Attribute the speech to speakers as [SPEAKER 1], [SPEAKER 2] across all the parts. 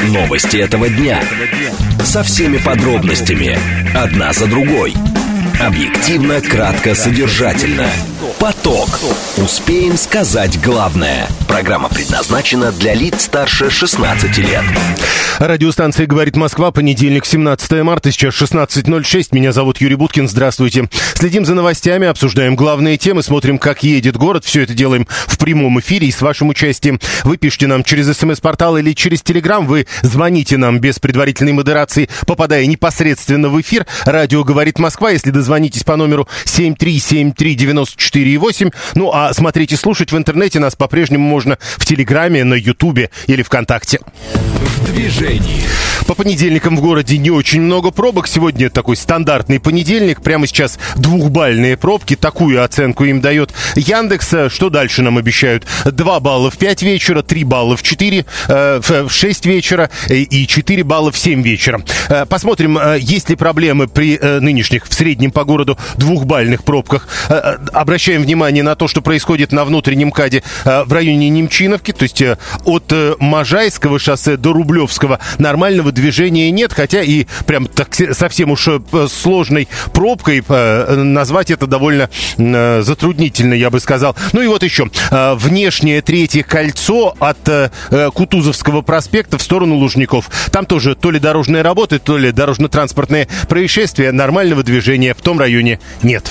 [SPEAKER 1] Новости этого дня. Со всеми подробностями. Одна за другой. Объективно, кратко, содержательно. Поток. Успеем сказать главное. Программа предназначена для лиц старше 16 лет.
[SPEAKER 2] Радиостанция «Говорит Москва», понедельник, 17 марта, сейчас 16:06. Меня зовут Юрий Буткин, здравствуйте. Следим за новостями, обсуждаем главные темы, смотрим, как едет город. Все это делаем в прямом эфире и с вашим участием. Вы пишите нам через СМС-портал или через Телеграм. Вы звоните нам без предварительной модерации, попадая непосредственно в эфир. Радио «Говорит Москва», если дозвонитесь по номеру 7373948. Ну, а смотреть и слушать в интернете нас по-прежнему можно в Телеграме, на Ютубе или ВКонтакте.
[SPEAKER 1] В движении.
[SPEAKER 2] По понедельникам в городе не очень много пробок. Сегодня такой стандартный понедельник. Прямо сейчас двухбальные пробки. Такую оценку им дает Яндекс. Что дальше нам обещают? 2 балла в 5 вечера, 3 балла в 4, в 6 вечера и 4 балла в 7 вечера. Посмотрим, есть ли проблемы при нынешних в среднем по городу двухбальных пробках. Обращаем внимание на то, что происходит на внутреннем КАДе в районе Немчиновки. То есть от Можайского шоссе до Рублевского нормального движения нет, хотя и прям так совсем уж сложной пробкой назвать это довольно затруднительно, я бы сказал. Ну и вот еще внешнее третье кольцо от Кутузовского проспекта в сторону Лужников. Там тоже то ли дорожные работы, то ли дорожно-транспортные происшествия. Нормального движения в том районе нет.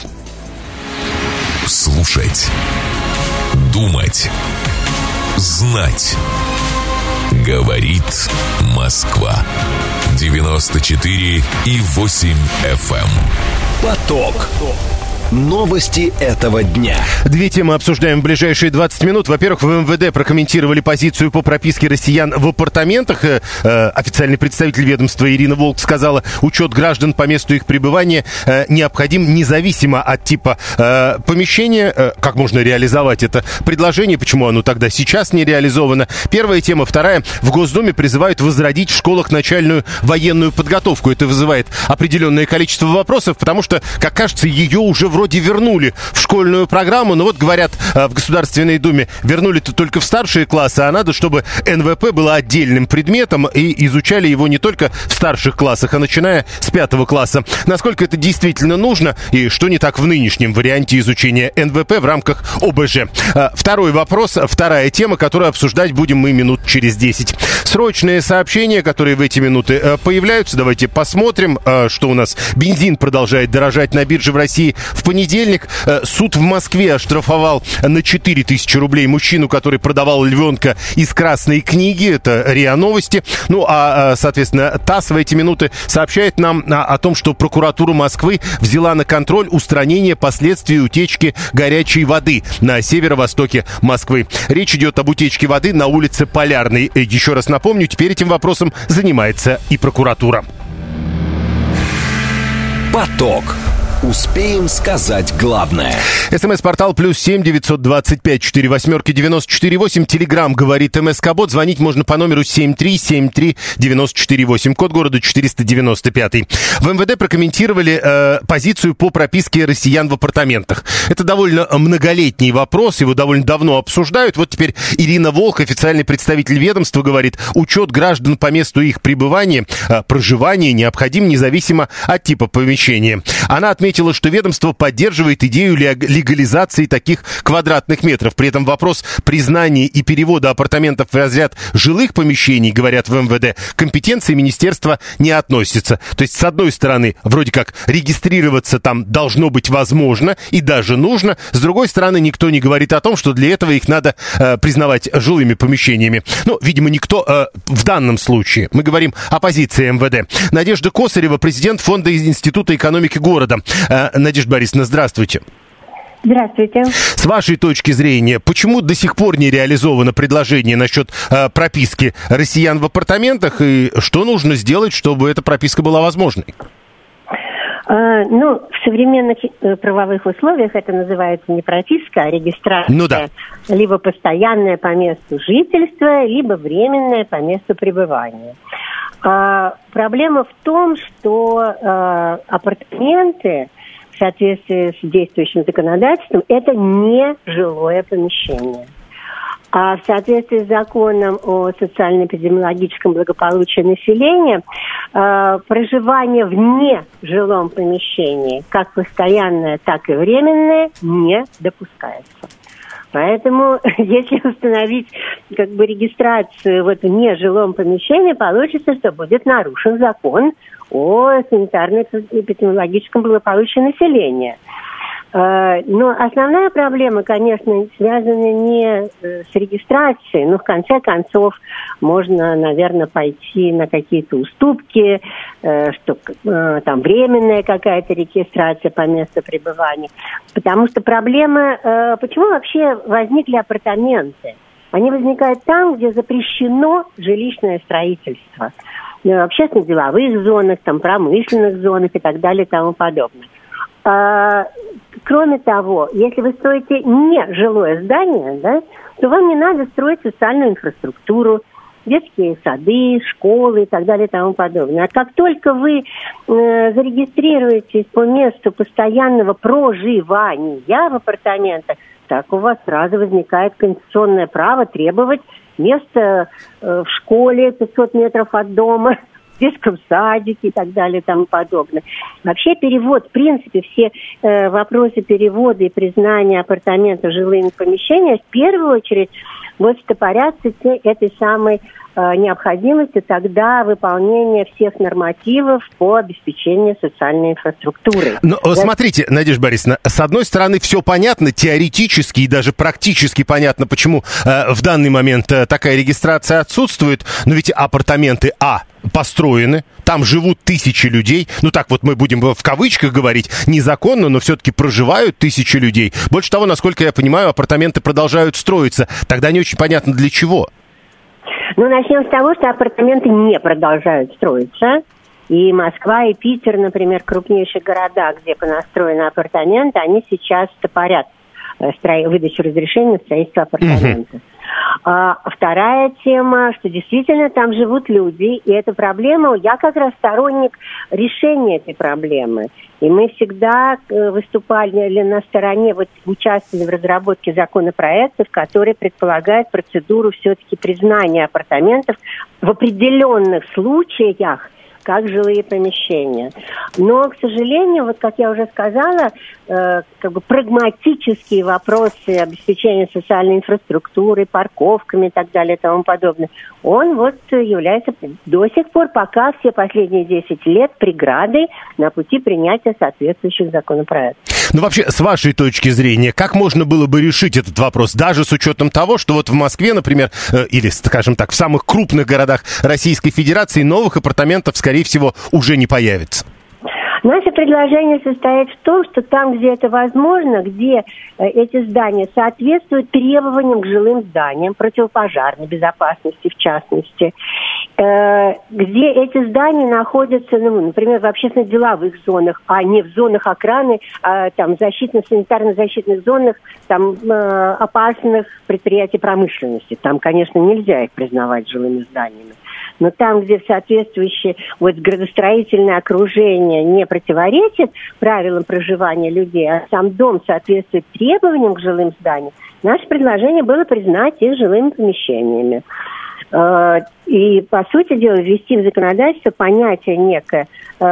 [SPEAKER 3] Слушать, думать, знать. Говорит Москва. 94,8 FM.
[SPEAKER 1] Поток. Новости этого дня.
[SPEAKER 2] Две темы обсуждаем в ближайшие 20 минут. Во-первых, в МВД прокомментировали позицию по прописке россиян в апартаментах. Официальный представитель ведомства Ирина Волк сказала, учет граждан по месту их пребывания необходим независимо от типа помещения. Как можно реализовать это предложение? Почему оно тогда сейчас не реализовано? Первая тема. Вторая. В Госдуме призывают возродить в школах начальную военную подготовку. Это вызывает определенное количество вопросов, потому что, как кажется, ее уже вроде вернули в школьную программу, но вот, говорят, в Государственной Думе вернули-то только в старшие классы, а надо, чтобы НВП было отдельным предметом и изучали его не только в старших классах, а начиная с 5 класса. Насколько это действительно нужно и что не так в нынешнем варианте изучения НВП в рамках ОБЖ? Второй вопрос, вторая тема, которую обсуждать будем мы минут через 10. Срочные сообщения, которые в эти минуты появляются. Давайте посмотрим, что у нас. Бензин продолжает дорожать на бирже в России. В понедельник суд в Москве оштрафовал на 4000 рублей мужчину, который продавал львенка из Красной книги. Это РИА Новости. Ну, соответственно, ТАСС в эти минуты сообщает нам о том, что прокуратура Москвы взяла на контроль устранение последствий утечки горячей воды на северо-востоке Москвы. Речь идет об утечке воды на улице Полярной. Еще раз напомню, теперь этим вопросом занимается и прокуратура.
[SPEAKER 1] Поток. Успеем сказать главное.
[SPEAKER 2] СМС-портал +7 925 48 94 8. Телеграм говорит МСК-бот. Звонить можно по номеру 7373 94 8. Код города 495. В МВД прокомментировали позицию по прописке россиян в апартаментах. Это довольно многолетний вопрос, его довольно давно обсуждают. Вот теперь Ирина Волк, официальный представитель ведомства, говорит, учет граждан по месту их пребывания, проживания необходим независимо от типа помещения. Она отметила, что ведомство поддерживает идею легализации таких квадратных метров. При этом вопрос признания и перевода апартаментов в разряд жилых помещений, говорят в МВД, к компетенции министерства не относится. То есть, с одной стороны, вроде как регистрироваться там должно быть возможно и даже нужно. С другой стороны, никто не говорит о том, что для этого их надо признавать жилыми помещениями. Ну, видимо, никто в данном случае. Мы говорим о позиции МВД. Надежда Косарева, президент Фонда Института экономики города. Надежда Борисовна, здравствуйте.
[SPEAKER 4] Здравствуйте.
[SPEAKER 2] С вашей точки зрения, почему до сих пор не реализовано предложение насчет прописки россиян в апартаментах, и что нужно сделать, чтобы эта прописка была возможной?
[SPEAKER 4] В современных правовых условиях это называется не прописка, а регистрация.
[SPEAKER 2] Ну да.
[SPEAKER 4] Либо постоянная по месту жительства, либо временная по месту пребывания. Проблема в том, что апартаменты в соответствии с действующим законодательством это не жилое помещение. А в соответствии с законом о социально-эпидемиологическом благополучии населения, проживание в нежилом помещении, как постоянное, так и временное, не допускается. Поэтому, если установить регистрацию в нежилом помещении, получится, что будет нарушен закон о санитарно-эпидемиологическом благополучии населения. Но основная проблема, конечно, связана не с регистрацией, но в конце концов можно, наверное, пойти на какие-то уступки, что там временная какая-то регистрация по месту пребывания. Потому что проблема, почему вообще возникли апартаменты? Они возникают там, где запрещено жилищное строительство. В общественно-деловых зонах, там, промышленных зонах и так далее и тому подобное. Кроме того, если вы строите не жилое здание, да, то вам не надо строить социальную инфраструктуру, детские сады, школы и так далее и тому подобное. А как только вы зарегистрируетесь по месту постоянного проживания в апартаментах, так у вас сразу возникает конституционное право требовать место в школе 500 метров от дома, в детском садике и так далее и тому подобное. Вообще перевод, в принципе, все вопросы перевода и признания апартаментов жилыми помещениями в первую очередь вот стопорятся этой самой необходимости тогда выполнения всех нормативов по обеспечению социальной инфраструктуры.
[SPEAKER 2] Но смотрите, Надежда Борисовна, с одной стороны, все понятно, теоретически и даже практически понятно, почему в данный момент такая регистрация отсутствует, но ведь апартаменты построены, там живут тысячи людей, ну так вот мы будем в кавычках говорить, незаконно, но все-таки проживают тысячи людей. Больше того, насколько я понимаю, апартаменты продолжают строиться, тогда не очень понятно для чего.
[SPEAKER 4] Ну, начнем с того, что апартаменты не продолжают строиться. И Москва, и Питер, например, крупнейшие города, где понастроены апартаменты, они сейчас стопорят выдачу разрешения на строительство апартаментов. Вторая тема, что действительно там живут люди, и эту проблему, я как раз сторонник решения этой проблемы. И мы всегда выступали на стороне, участвовали в разработке законопроектов, которые предполагают процедуру все-таки признания апартаментов в определенных случаях как жилые помещения. Но, к сожалению, как я уже сказала, прагматические вопросы обеспечения социальной инфраструктуры, парковками и так далее и тому подобное, он является до сих пор, пока все последние 10 лет, преградой на пути принятия соответствующих законопроектов.
[SPEAKER 2] Ну, вообще, с вашей точки зрения, как можно было бы решить этот вопрос, даже с учетом того, что в Москве, например, или, скажем так, в самых крупных городах Российской Федерации новых апартаментов, скорее всего, уже не появится?
[SPEAKER 4] Наше предложение состоит в том, что там, где это возможно, где эти здания соответствуют требованиям к жилым зданиям, противопожарной безопасности в частности, где эти здания находятся, например, в общественно-деловых зонах, а не в зонах охраны, санитарно-защитных зонах, опасных предприятий промышленности. Там, конечно, нельзя их признавать жилыми зданиями. Но там, где соответствующее градостроительное окружение не противоречит правилам проживания людей, а сам дом соответствует требованиям к жилым зданиям, наше предложение было признать их жилыми помещениями. И, по сути дела, ввести в законодательство понятие некое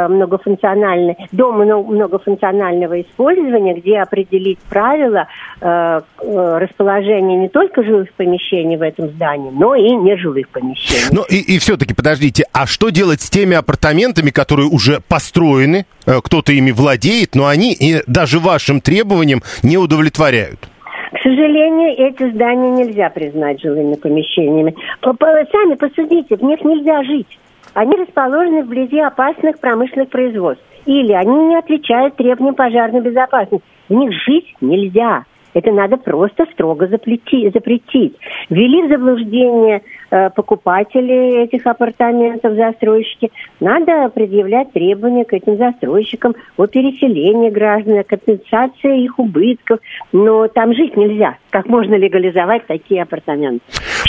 [SPEAKER 4] дом многофункционального использования, где определить правила расположения не только жилых помещений в этом здании, но и нежилых помещений.
[SPEAKER 2] Ну и все-таки, подождите, а что делать с теми апартаментами, которые уже построены, кто-то ими владеет, но они даже вашим требованиям не удовлетворяют?
[SPEAKER 4] К сожалению, эти здания нельзя признать жилыми помещениями. Сами посудите, в них нельзя жить. Они расположены вблизи опасных промышленных производств. Или они не отвечают требованиям пожарной безопасности. В них жить нельзя. Это надо просто строго запретить. Ввели в заблуждение покупателей этих апартаментов, застройщики. Надо предъявлять требования к этим застройщикам о переселении граждан, о компенсации их убытков. Но там жить нельзя. Как можно легализовать такие апартаменты?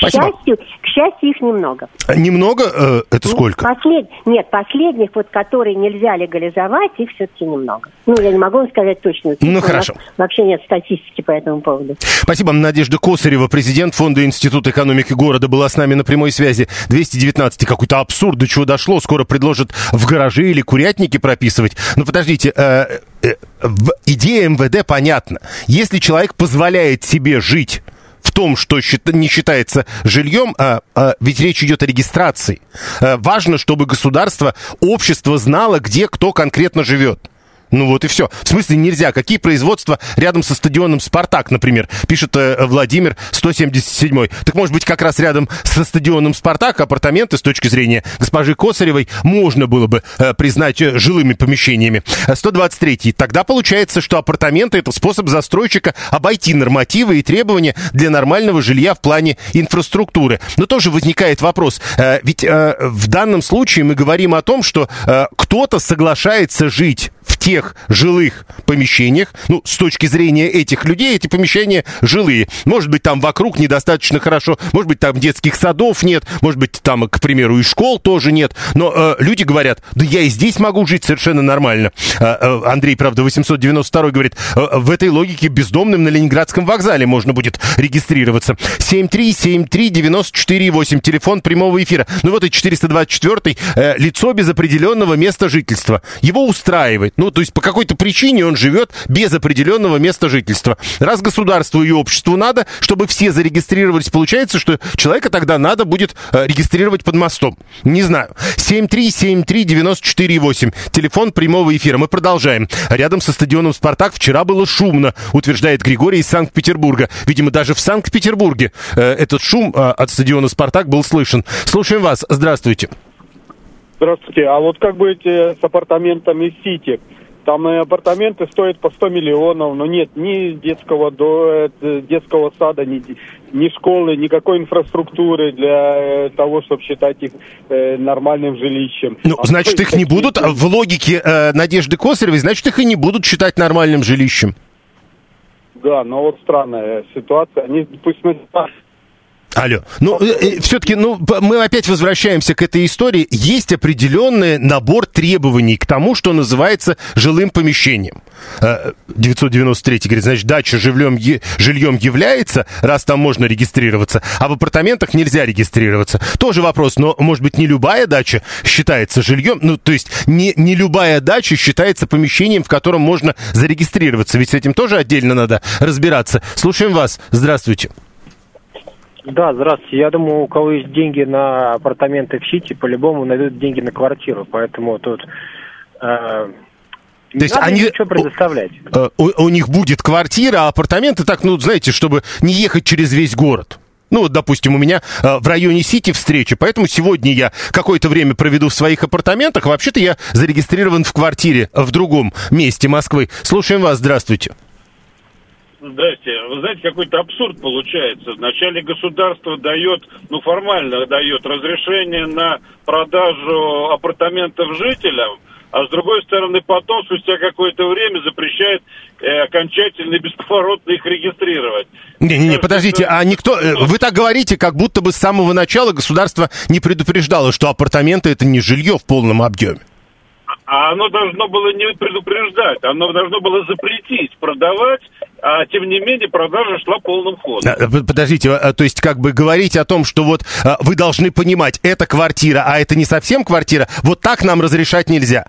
[SPEAKER 2] Спасибо.
[SPEAKER 4] К счастью, их немного.
[SPEAKER 2] Немного? Это сколько?
[SPEAKER 4] Последних, вот, которые нельзя легализовать, их все-таки немного. Ну, я не могу вам сказать точно.
[SPEAKER 2] Ну, хорошо.
[SPEAKER 4] Вообще нет статистики по этому поводу.
[SPEAKER 2] Спасибо. Надежда Косарева, президент Фонда Института экономики города, была с нами на прямой связи. 219. Какой-то абсурд, до чего дошло. Скоро предложат в гараже или курятники прописывать. Но подождите, идея МВД понятна. Если человек позволяет себе жить в том, что не считается жильем, ведь речь идет о регистрации. Важно, чтобы государство, общество знало, где кто конкретно живет. Ну вот и все. В смысле нельзя? Какие производства рядом со стадионом «Спартак», например, пишет Владимир 177-й. Так может быть как раз рядом со стадионом «Спартак» апартаменты с точки зрения госпожи Косаревой можно было бы признать жилыми помещениями. 123-й. Тогда получается, что апартаменты — это способ застройщика обойти нормативы и требования для нормального жилья в плане инфраструктуры. Но тоже возникает вопрос. Ведь в данном случае мы говорим о том, что кто-то соглашается жить в тех жилых помещениях, ну, с точки зрения этих людей, эти помещения жилые. Может быть, там вокруг недостаточно хорошо, может быть, там детских садов нет, может быть, там, к примеру, и школ тоже нет. Но люди говорят, да я и здесь могу жить совершенно нормально. Андрей, правда, 892 говорит, в этой логике бездомным на Ленинградском вокзале можно будет регистрироваться. 7373948, телефон прямого эфира. Ну вот и 424, лицо без определенного места жительства. Его устраивает. Ну, то есть по какой-то причине он живет без определенного места жительства. Раз государству и обществу надо, чтобы все зарегистрировались, получается, что человека тогда надо будет регистрировать под мостом. Не знаю. 7373948, телефон прямого эфира. Мы продолжаем. Рядом со стадионом «Спартак» вчера было шумно, утверждает Григорий из Санкт-Петербурга. Видимо, даже в Санкт-Петербурге этот шум от стадиона «Спартак» был слышен. Слушаем вас. Здравствуйте.
[SPEAKER 5] Здравствуйте. А вот как быть с апартаментами в Сити? Там апартаменты стоят по 100 миллионов, но нет ни детского сада, ни школы, никакой инфраструктуры для того, чтобы считать их нормальным жилищем.
[SPEAKER 2] Ну, значит, их не будут, в логике Надежды Косаревой, значит, их и не будут считать нормальным жилищем.
[SPEAKER 5] Да, но вот странная ситуация. Они пусть...
[SPEAKER 2] Алло. Ну, все-таки, мы опять возвращаемся к этой истории. Есть определенный набор требований к тому, что называется жилым помещением. 993 говорит, значит, дача жильем является, раз там можно регистрироваться, а в апартаментах нельзя регистрироваться. Тоже вопрос, но, может быть, не любая дача считается жильем, ну, то есть не любая дача считается помещением, в котором можно зарегистрироваться. Ведь с этим тоже отдельно надо разбираться. Слушаем вас. Здравствуйте.
[SPEAKER 6] Да, здравствуйте. Я думаю, у кого есть деньги на апартаменты в Сити, по-любому найдут деньги на квартиру. Поэтому тут
[SPEAKER 2] то есть
[SPEAKER 6] надо
[SPEAKER 2] они
[SPEAKER 6] ничего предоставлять.
[SPEAKER 2] У них будет квартира, а апартаменты так, знаете, чтобы не ехать через весь город. Ну, вот, допустим, у меня в районе Сити встреча, поэтому сегодня я какое-то время проведу в своих апартаментах. Вообще-то я зарегистрирован в квартире в другом месте Москвы. Слушаем вас. Здравствуйте.
[SPEAKER 7] Здрасте. Вы знаете, какой-то абсурд получается. Вначале государство дает, формально дает разрешение на продажу апартаментов жителям, а с другой стороны потом, спустя какое-то время, запрещает окончательно и бесповоротно их регистрировать.
[SPEAKER 2] Не, подождите, а никто... Вы так говорите, как будто бы с самого начала государство не предупреждало, что апартаменты — это не жилье в полном объеме.
[SPEAKER 7] А оно должно было не предупреждать, оно должно было запретить продавать, а тем не менее продажа шла полным ходом.
[SPEAKER 2] Подождите, то есть как бы говорить о том, что вот вы должны понимать, это квартира, а это не совсем квартира, вот так нам разрешать нельзя.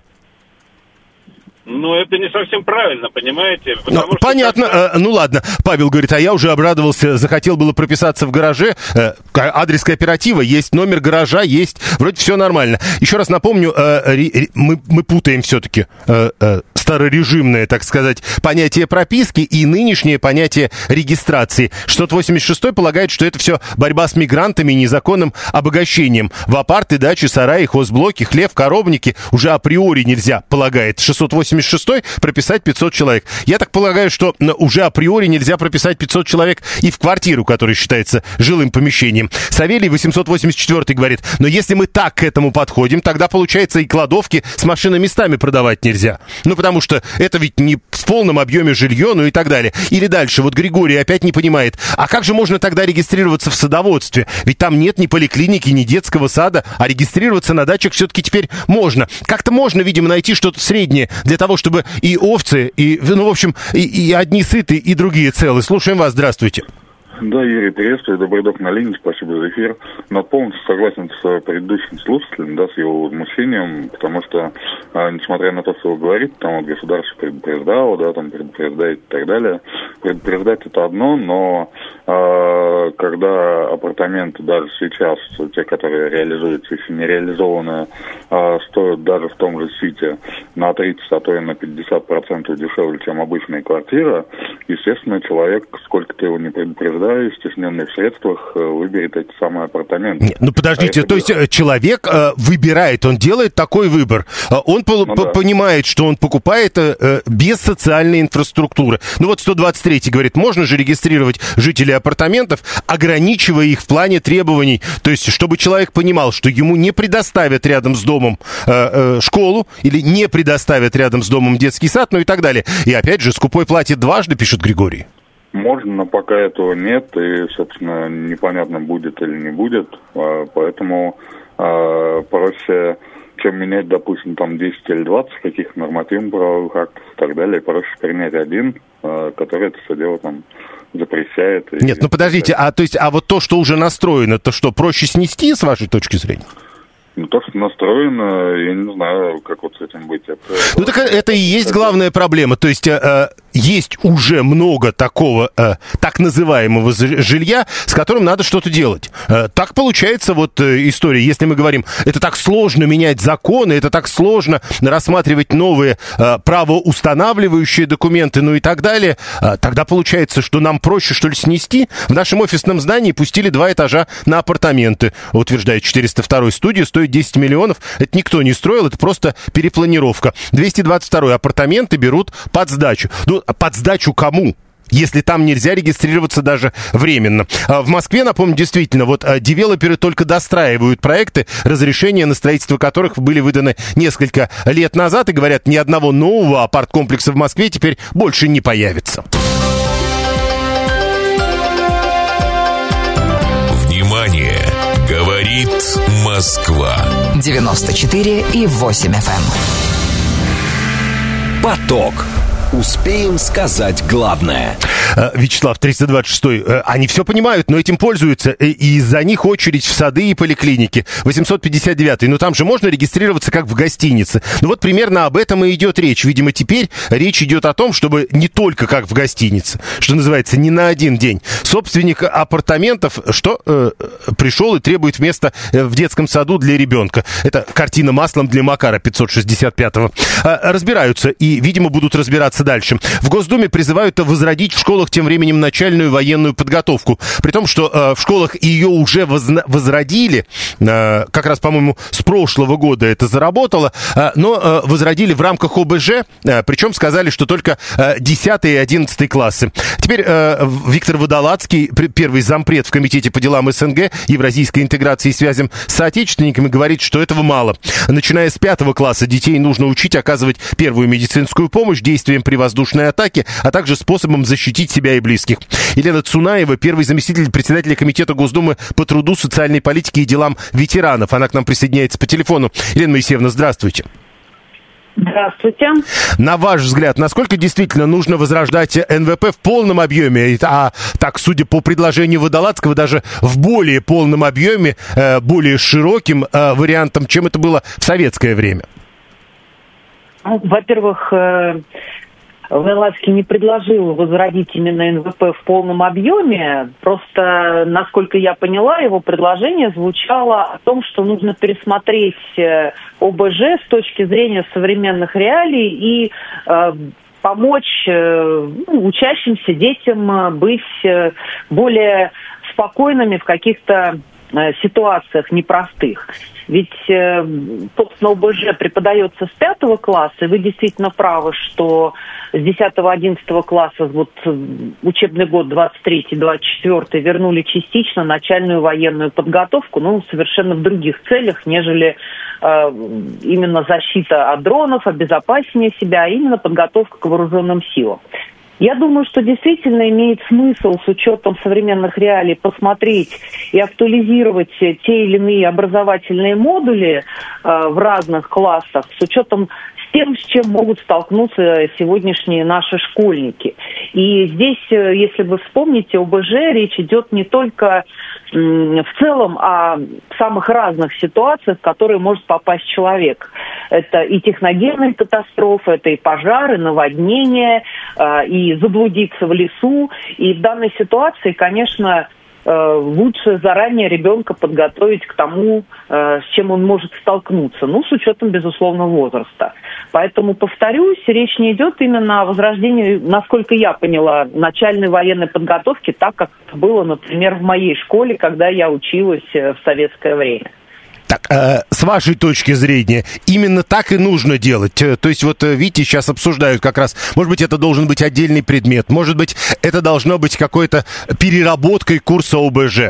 [SPEAKER 7] Но это не совсем правильно, понимаете?
[SPEAKER 2] Понятно. Ну ладно. Павел говорит, а я уже обрадовался, захотел было прописаться в гараже. Адрес кооператива есть, номер гаража есть. Вроде все нормально. Еще раз напомню, мы путаем все-таки старорежимное, так сказать, понятие прописки и нынешнее понятие регистрации. 686 полагает, что это все борьба с мигрантами и незаконным обогащением. В апарты, дачи, сараи, хозблоки, хлев, коровники уже априори нельзя, полагает. 680 86-й прописать 500 человек. Я так полагаю, что уже априори нельзя прописать 500 человек и в квартиру, которая считается жилым помещением. Савелий 884 говорит, но если мы так к этому подходим, тогда, получается, и кладовки с машиноместами продавать нельзя. Ну, потому что это ведь не в полном объеме жилье, ну и так далее. Или дальше, вот Григорий опять не понимает, а как же можно тогда регистрироваться в садоводстве? Ведь там нет ни поликлиники, ни детского сада, а регистрироваться на дачах все-таки теперь можно. Как-то можно, видимо, найти что-то среднее для того, чтобы и овцы, и, ну, в общем, и одни сыты, и другие целы. Слушаем вас, здравствуйте.
[SPEAKER 8] Да, Юрий, приветствую, добрый док на линии, спасибо за эфир. Но полностью согласен с предыдущим слушателем, да, с его возмущением, потому что, несмотря на то, что он говорит, там вот государство предупреждало, да, там предупреждает и так далее, предупреждать это одно, но когда апартаменты даже сейчас, те, которые реализуются, если не реализованы, стоят даже в том же Сити на 30, а то и на 50% дешевле, чем обычная квартира, естественно, человек, сколько ты его не предупреждаешь, стесненный в средствах, выберет эти самые апартаменты.
[SPEAKER 2] Ну, подождите, то есть человек выбирает, он делает такой выбор. Он понимает, что он покупает без социальной инфраструктуры. Ну, вот 123 говорит, можно же регистрировать жителей апартаментов, ограничивая их в плане требований. То есть, чтобы человек понимал, что ему не предоставят рядом с домом школу или не предоставят рядом с домом детский сад, ну и так далее. И опять же, скупой платит дважды, пишет Григорий.
[SPEAKER 8] Можно, но пока этого нет, и, собственно, непонятно, будет или не будет. Поэтому проще, чем менять, допустим, там 10 или 20 каких-то нормативных правовых актов и так далее, проще принять один, который это все дело там запрещает.
[SPEAKER 2] Нет, ну подождите, а вот то, что уже настроено, то что, проще снести, с вашей точки зрения?
[SPEAKER 8] Ну, то, что настроено, я не знаю, как вот с этим быть.
[SPEAKER 2] Ну, так это и есть главная проблема. То есть есть уже много такого так называемого жилья, с которым надо что-то делать. Так получается вот история. Если мы говорим, это так сложно менять законы, это так сложно рассматривать новые правоустанавливающие документы, ну и так далее, тогда получается, что нам проще, что ли, снести. В нашем офисном здании пустили 2 этажа на апартаменты, утверждает 402-й студии, стоит 10 миллионов. Это никто не строил, это просто перепланировка. 222-й апартаменты берут под сдачу. Ну, под сдачу кому? Если там нельзя регистрироваться даже временно. В Москве, напомню, действительно, вот девелоперы только достраивают проекты, разрешения на строительство которых были выданы несколько лет назад, и говорят, ни одного нового апарт-комплекса в Москве теперь больше не появится.
[SPEAKER 3] Внимание! Говорит Москва.
[SPEAKER 9] 94,8 FM.
[SPEAKER 1] Поток. Успеем сказать главное.
[SPEAKER 2] Вячеслав, 326-й. Они все понимают, но этим пользуются. И из-за них очередь в сады и поликлиники. 859-й. Но там же можно регистрироваться как в гостинице. Ну вот примерно об этом и идет речь. Видимо, теперь речь идет о том, чтобы не только как в гостинице, что называется, не на один день. Собственник апартаментов, что пришел и требует места в детском саду для ребенка. Это картина маслом для Макара 565-го. Разбираются и, видимо, будут разбираться дальше. В Госдуме призывают возродить в школах тем временем начальную военную подготовку. При том, что в школах ее уже возродили, как раз, по-моему, с прошлого года это заработало, но возродили в рамках ОБЖ, причем сказали, что только 10 и 11 классы. Теперь Виктор Водолацкий, первый зампред в Комитете по делам СНГ, евразийской интеграции и связям с соотечественниками, говорит, что этого мало. Начиная с 5 класса детей нужно учить оказывать первую медицинскую помощь, действиям при воздушной атаке, а также способом защитить себя и близких. Елена Цунаева, первый заместитель председателя Комитета Госдумы по труду, социальной политике и делам ветеранов. Она к нам присоединяется по телефону. Елена Моисеевна, здравствуйте.
[SPEAKER 10] Здравствуйте.
[SPEAKER 2] На ваш взгляд, насколько действительно нужно возрождать НВП в полном объеме, а так, судя по предложению Водолацкого, даже в более полном объеме, более широким вариантом, чем это было в советское время?
[SPEAKER 10] Во-первых, Водолацкий не предложил возродить именно НВП в полном объеме. Просто, насколько я поняла, его предложение звучало о том, что нужно пересмотреть ОБЖ с точки зрения современных реалий и помочь учащимся детям быть более спокойными в каких-то ситуациях непростых. Ведь, собственно, ОБЖ преподается с 5 класса, и вы действительно правы, что с 10-11 класса, вот учебный год 23-24, вернули частично начальную военную подготовку, ну, совершенно в других целях, нежели именно защита от дронов, обезопасение себя, а именно подготовка к вооруженным силам. Я думаю, что действительно имеет смысл с учетом современных реалий посмотреть и актуализировать те или иные образовательные модули в разных классах с учетом тем, с чем могут столкнуться сегодняшние наши школьники. И здесь, если вы вспомните, ОБЖ речь идет не только в целом о самых разных ситуациях, в которые может попасть человек. Это и техногенные катастрофы, это и пожары, наводнения, и заблудиться в лесу. И в данной ситуации, конечно, лучше заранее ребенка подготовить к тому, с чем он может столкнуться, ну, с учетом, безусловно, возраста. Поэтому, повторюсь, речь не идет именно о возрождении, насколько я поняла, начальной военной подготовки, так как это было, например, в моей школе, когда я училась в советское время.
[SPEAKER 2] Так, с вашей точки зрения, именно так и нужно делать? То есть, вот, видите, сейчас обсуждают как раз, может быть, это должен быть отдельный предмет, может быть, это должно быть какой-то переработкой курса ОБЖ?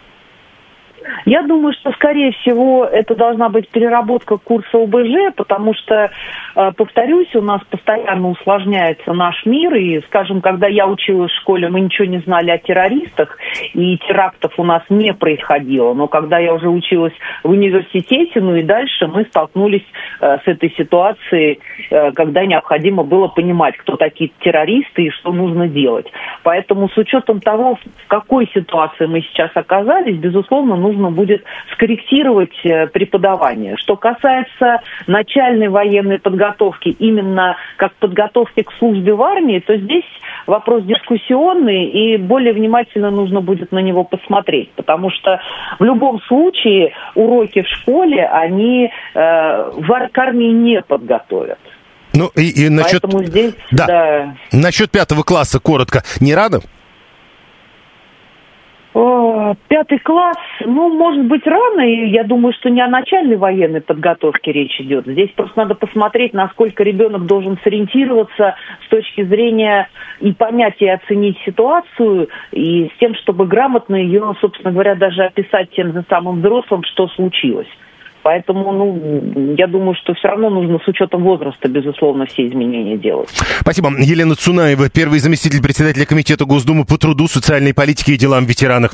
[SPEAKER 10] Я думаю, что, скорее всего, это должна быть переработка курса ОБЖ, потому что, повторюсь, у нас постоянно усложняется наш мир, и, скажем, когда я училась в школе, мы ничего не знали о террористах, и терактов у нас не происходило, но когда я уже училась в университете, ну и дальше мы столкнулись с этой ситуацией, когда необходимо было понимать, кто такие террористы и что нужно делать. Поэтому с учетом того, в какой ситуации мы сейчас оказались, безусловно, нужно будет скорректировать преподавание. Что касается начальной военной подготовки, именно как подготовки к службе в армии, то здесь вопрос дискуссионный, и более внимательно нужно будет на него посмотреть, потому что в любом случае уроки в школе, они к армии не подготовят.
[SPEAKER 2] Ну и насчет...
[SPEAKER 10] Поэтому здесь,
[SPEAKER 2] да. Насчет 5 класса коротко. Не рано?
[SPEAKER 10] 5 класс, ну, может быть, рано, и я думаю, что не о начальной военной подготовке речь идет. Здесь просто надо посмотреть, насколько ребенок должен сориентироваться с точки зрения и понять, и оценить ситуацию, и с тем, чтобы грамотно ее, собственно говоря, даже описать тем же самым взрослым, что случилось. Поэтому, ну, я думаю, что все равно нужно с учетом возраста, безусловно, все изменения делать.
[SPEAKER 2] Спасибо. Елена Цунаева, первый заместитель председателя Комитета Госдумы по труду, социальной политике и делам ветеранов.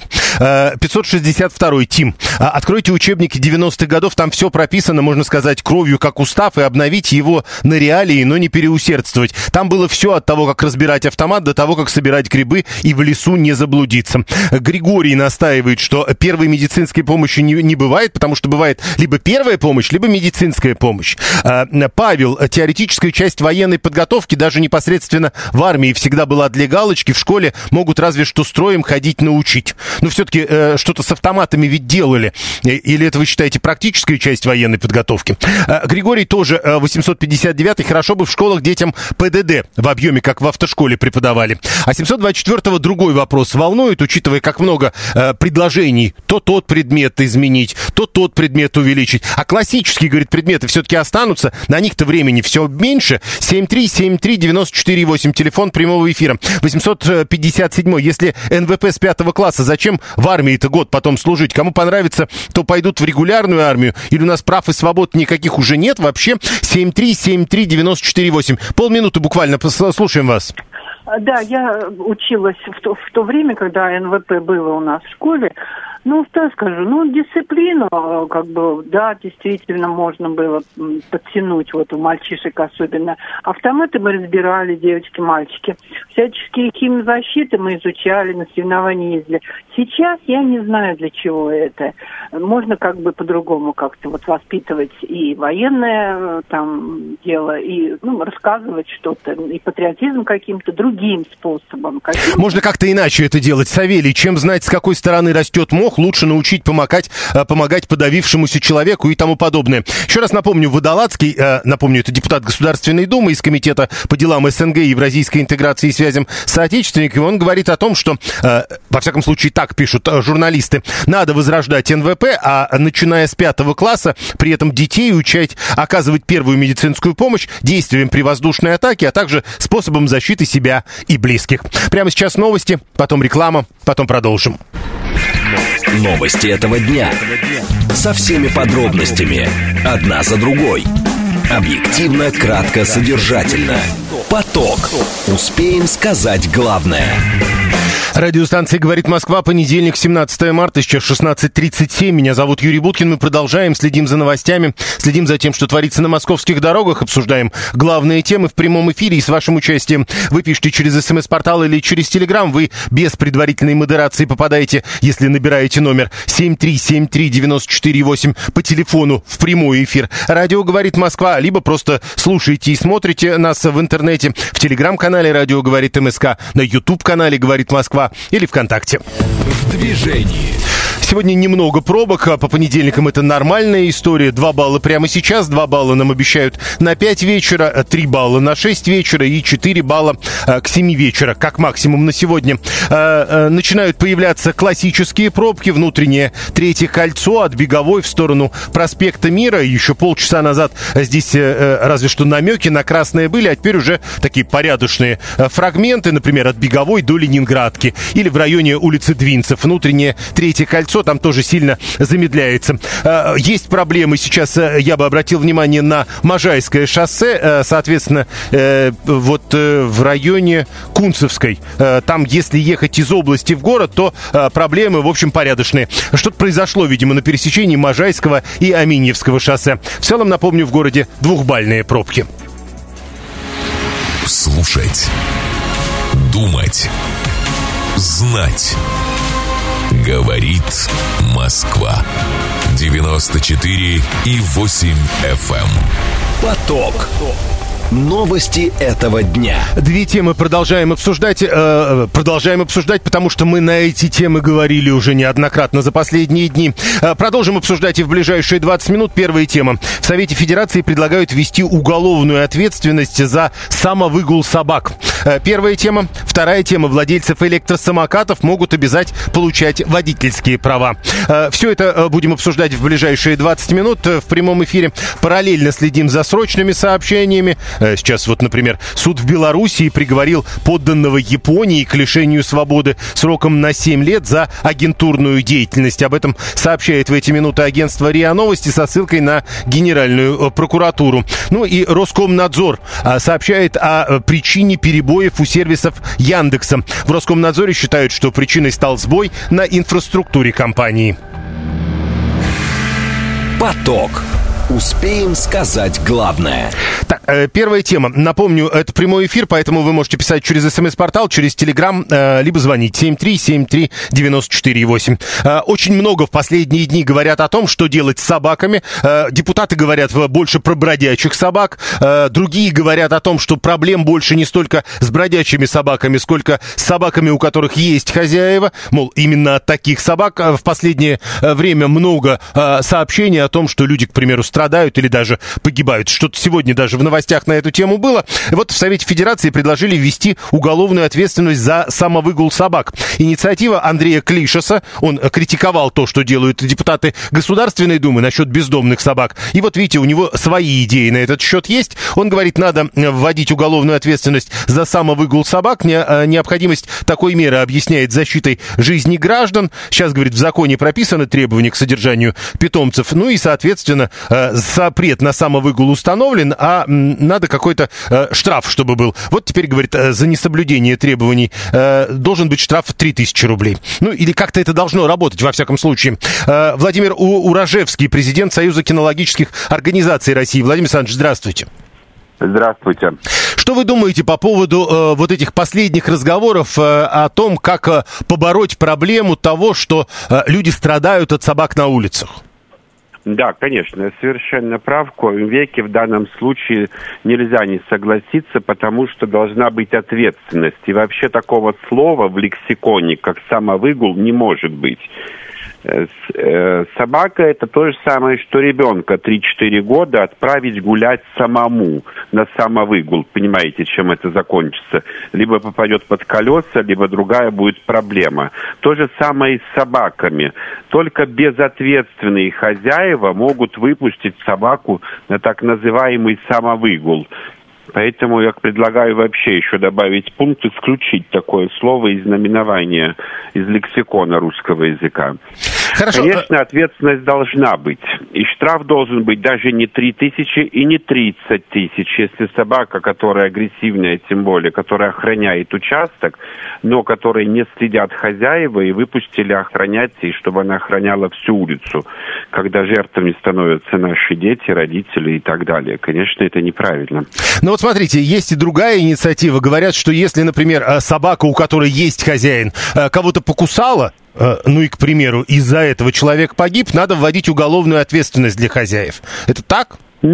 [SPEAKER 2] 562-й, Тим. Откройте учебники 90-х годов, там все прописано, можно сказать, кровью, как устав, и обновить его на реалии, но не переусердствовать. Там было все от того, как разбирать автомат, до того, как собирать грибы и в лесу не заблудиться. Григорий настаивает, что первой медицинской помощи не бывает, потому что бывает либо первая помощь, либо медицинская помощь. Павел, теоретическая часть военной подготовки даже непосредственно в армии всегда была для галочки, в школе могут разве что строем ходить научить. Но все-таки что-то с автоматами ведь делали. Или это вы считаете практическая часть военной подготовки? Григорий тоже 859-й. Хорошо бы в школах детям ПДД в объеме, как в автошколе преподавали. А 724-го другой вопрос волнует, учитывая, как много предложений. То тот предмет изменить, то тот предмет увеличить. А классические, говорит, предметы все-таки останутся. На них-то времени все меньше. 7373948, телефон прямого эфира. 857. Если НВП с 5 класса, зачем в армии-то год потом служить? Кому понравится, то пойдут в регулярную армию. Или у нас прав и свобод никаких уже нет вообще? 7373948. Полминуты буквально. Слушаем вас.
[SPEAKER 9] Да, я училась в то время, когда НВП было у нас в школе. Ну, что скажу, дисциплину, как бы, да, действительно можно было подтянуть, вот у мальчишек особенно. Автоматы мы разбирали, девочки, мальчики. Всяческие химзащиты мы изучали, на соревнования ездили. Сейчас я не знаю, для чего это. Можно как бы по-другому как-то вот воспитывать и военное там дело, и рассказывать что-то, и патриотизм каким-то другим другим способом.
[SPEAKER 2] Можно как-то иначе это делать, Савелий. Чем знать, с какой стороны растет мох, лучше научить помогать подавившемуся человеку и тому подобное. Еще раз напомню, Водолацкий, это депутат Государственной Думы из Комитета по делам СНГ, Евразийской интеграции и связям с соотечественниками, он говорит о том, что, во всяком случае, так пишут журналисты, надо возрождать НВП, а начиная с 5 класса, при этом детей учать оказывать первую медицинскую помощь, действиям при воздушной атаке, а также способом защиты себя и близких. Прямо сейчас новости, потом реклама, потом продолжим.
[SPEAKER 1] Новости этого дня. Со всеми подробностями. Одна за другой. Объективно, кратко, содержательно. Поток. Успеем сказать главное.
[SPEAKER 2] Радиостанция «Говорит Москва», понедельник, 17 марта, сейчас 16:37. Меня зовут Юрий Буткин. Мы продолжаем, следим за новостями, следим за тем, что творится на московских дорогах, обсуждаем главные темы в прямом эфире. И с вашим участием вы пишете через СМС-портал или через Телеграм. Вы без предварительной модерации попадаете, если набираете номер 7373948 по телефону в прямой эфир. Радио «Говорит Москва», либо просто слушаете и смотрите нас в интернете, в Телеграм-канале «Радио говорит МСК», на YouTube-канале «Говорит Москва» или ВКонтакте.
[SPEAKER 1] В движении.
[SPEAKER 2] Сегодня немного пробок, по понедельникам это нормальная история. 2 балла прямо сейчас, 2 балла нам обещают на 5 вечера, 3 балла на 6 вечера и 4 балла к 7 вечера, как максимум на сегодня. Начинают появляться классические пробки, внутреннее Третье кольцо от Беговой в сторону проспекта Мира. Еще полчаса назад здесь разве что намеки на красное были, а теперь уже такие порядочные фрагменты, например, от Беговой до Ленинградки или в районе улицы Двинцев. Внутреннее Третье кольцо там тоже сильно замедляется. Есть проблемы сейчас, я бы обратил внимание на Можайское шоссе, соответственно, в районе Кунцевской. Там, если ехать из области в город, то проблемы, в общем, порядочные. Что-то произошло, видимо, на пересечении Можайского и Аминьевского шоссе. В целом, напомню, в городе 2-бальные пробки.
[SPEAKER 3] Слушать, думать, знать. Говорит Москва. 94,8 FM.
[SPEAKER 1] Поток. Новости этого дня.
[SPEAKER 2] 2 темы продолжаем обсуждать, потому что мы на эти темы говорили уже неоднократно за последние дни. Продолжим обсуждать и в ближайшие 20 минут. Первая тема. В Совете Федерации предлагают ввести уголовную ответственность за самовыгул собак. Первая тема. Вторая тема. Владельцев электросамокатов могут обязать получать водительские права. Все это будем обсуждать в ближайшие 20 минут в прямом эфире. Параллельно следим за срочными сообщениями. Сейчас вот, например, суд в Белоруссии приговорил подданного Японии к лишению свободы сроком на 7 лет за агентурную деятельность. Об этом сообщает в эти минуты агентство РИА Новости со ссылкой на Генеральную прокуратуру. Ну и Роскомнадзор сообщает о причине перебоев у сервисов Яндекса. В Роскомнадзоре считают, что причиной стал сбой на инфраструктуре компании.
[SPEAKER 1] Поток. Успеем сказать главное.
[SPEAKER 2] Так, первая тема. Напомню, это прямой эфир, поэтому вы можете писать через СМС-портал, через Телеграм, либо звонить 7373948. Очень много в последние дни говорят о том, что делать с собаками. Депутаты говорят больше про бродячих собак. Другие говорят о том, что проблем больше не столько с бродячими собаками, сколько с собаками, у которых есть хозяева. Мол, именно от таких собак в последнее время много сообщений о том, что люди, к примеру, страдают или даже погибают. Что-то сегодня даже в новостях на эту тему было. И вот в Совете Федерации предложили ввести уголовную ответственность за самовыгул собак. Инициатива Андрея Клишеса. Он критиковал то, что делают депутаты Государственной Думы насчет бездомных собак. И вот видите, у него свои идеи на этот счет есть. Он говорит, надо вводить уголовную ответственность за самовыгул собак. Необходимость такой меры объясняет защитой жизни граждан. Сейчас, говорит, в законе прописаны требования к содержанию питомцев. Ну и, соответственно, запрет на самовыгул установлен, а надо какой-то штраф, чтобы был. Вот теперь, говорит, за несоблюдение требований должен быть штраф 3000 рублей. Ну, или как-то это должно работать, во всяком случае. Владимир Уражевский, президент Союза кинологических организаций России. Владимир Александрович, здравствуйте.
[SPEAKER 11] Здравствуйте.
[SPEAKER 2] Что вы думаете по поводу вот этих последних разговоров о том, как побороть проблему того, что люди страдают от собак на улицах?
[SPEAKER 11] Да, конечно, совершенно прав. В коем веке в данном случае нельзя не согласиться, потому что должна быть ответственность. И вообще такого слова в лексиконе, как самовыгул, не может быть. Собака – это то же самое, что ребенка 3-4 года отправить гулять самому на самовыгул. Понимаете, чем это закончится? Либо попадет под колеса, либо другая будет проблема. То же самое и с собаками. Только безответственные хозяева могут выпустить собаку на так называемый самовыгул. Поэтому я предлагаю вообще еще добавить пункт, исключить такое слово из наименования, из лексикона русского языка.
[SPEAKER 2] Хорошо.
[SPEAKER 11] Конечно, ответственность должна быть. И штраф должен быть даже не 3000 и не 30 тысяч. Если собака, которая агрессивная, тем более, которая охраняет участок, но которой не следят хозяева и выпустили охранять, и чтобы она охраняла всю улицу, когда жертвами становятся наши дети, родители и так далее. Конечно, это неправильно.
[SPEAKER 2] Ну вот смотрите, есть и другая инициатива. Говорят, что если, например, собака, у которой есть хозяин, кого-то покусала, ну и, к примеру, из-за этого человек погиб, надо вводить уголовную ответственность для хозяев. Это так?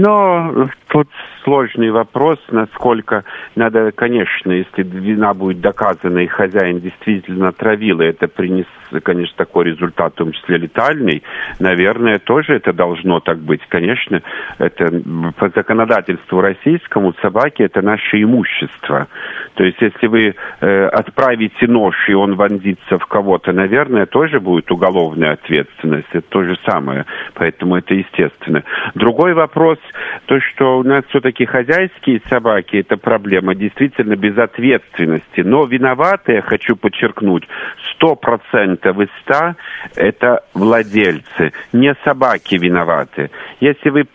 [SPEAKER 11] Но тут сложный вопрос, насколько надо, конечно, если вина будет доказана и хозяин действительно отравил, и это принес, конечно, такой результат, в том числе летальный, наверное, тоже это должно так быть. Конечно, это по законодательству российскому собаки это наше имущество. То есть, если вы отправите нож, и он вонзится в кого-то, наверное, тоже будет уголовная ответственность. Это то же самое. Поэтому это естественно. Другой вопрос, то, что у нас все-таки хозяйские собаки, это проблема действительно безответственности. Но виноватые, хочу подчеркнуть, 100% из 100 это владельцы. Не собаки виноваты. Если вы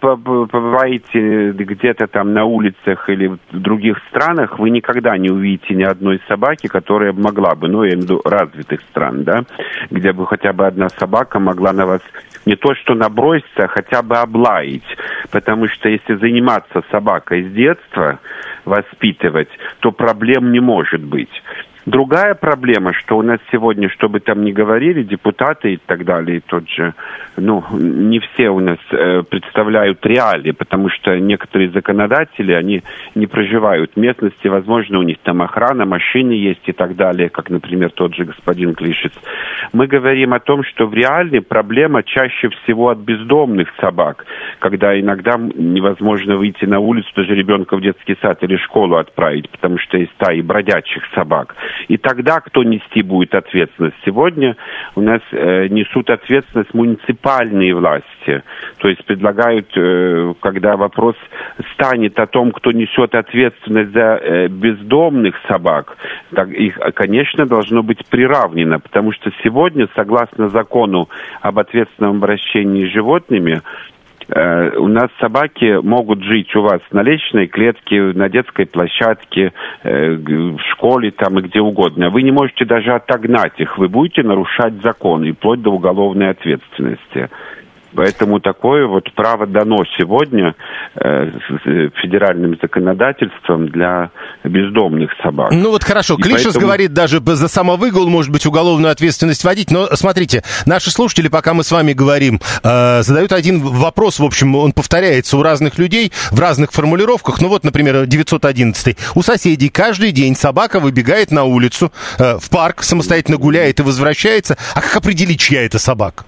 [SPEAKER 11] побываете где-то там на улицах или в других странах, вы никогда не увидите ни одной собаки, которая могла бы, ну, я имею в виду развитых стран, да, где бы хотя бы одна собака могла на вас не то что наброситься, а хотя бы облаять. Потому что если заниматься собакой с детства, воспитывать, то проблем не может быть. Другая проблема, что у нас сегодня, что бы там ни говорили, депутаты и так далее, и тот же, ну, не все у нас представляют реалии, потому что некоторые законодатели, они не проживают в местности, возможно, у них там охрана, машины есть и так далее, как, например, тот же господин Клишец. Мы говорим о том, что в реале проблема чаще всего от бездомных собак, когда иногда невозможно выйти на улицу, даже ребенка в детский сад или школу отправить, потому что есть стаи бродячих собак. И тогда кто нести будет ответственность? Сегодня у нас несут ответственность муниципальные власти. То есть предлагают, когда вопрос станет о том, кто несет ответственность за бездомных собак, так их, конечно, должно быть приравнено. Потому что сегодня, согласно закону об ответственном обращении с животными, у нас собаки могут жить у вас на личной клетке, на детской площадке, в школе там и где угодно. Вы не можете даже отогнать их. Вы будете нарушать закон и вплоть до уголовной ответственности. Поэтому такое вот право дано сегодня федеральным законодательством для бездомных собак.
[SPEAKER 2] Ну вот хорошо, Клишес говорит, даже за самовыгул может быть уголовную ответственность вводить, но смотрите, наши слушатели, пока мы с вами говорим, задают один вопрос, в общем, он повторяется у разных людей в разных формулировках. Ну вот, например, 911. У соседей каждый день собака выбегает на улицу, в парк, самостоятельно гуляет и возвращается. А как определить, чья это собака?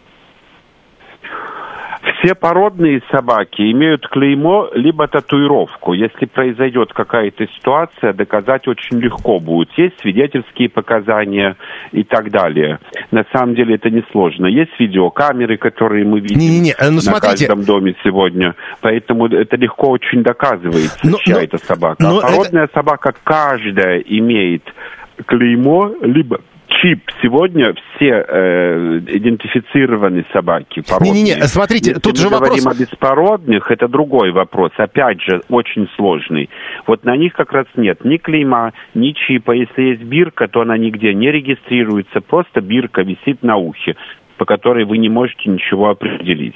[SPEAKER 11] Все породные собаки имеют клеймо либо татуировку. Если произойдет какая-то ситуация, доказать очень легко будет. Есть свидетельские показания и так далее. На самом деле это несложно. Есть видеокамеры, которые мы видим на каждом доме сегодня. Поэтому это легко очень доказывается, чья это собака. А породная собака каждая имеет клеймо либо чип. Сегодня все идентифицированы собаки породные.
[SPEAKER 2] Смотрите,
[SPEAKER 11] если
[SPEAKER 2] тут же вопрос.
[SPEAKER 11] Если мы говорим о беспородных, это другой вопрос. Опять же, очень сложный. Вот на них как раз нет ни клейма, ни чипа. Если есть бирка, то она нигде не регистрируется. Просто бирка висит на ухе. по которой вы не можете ничего определить.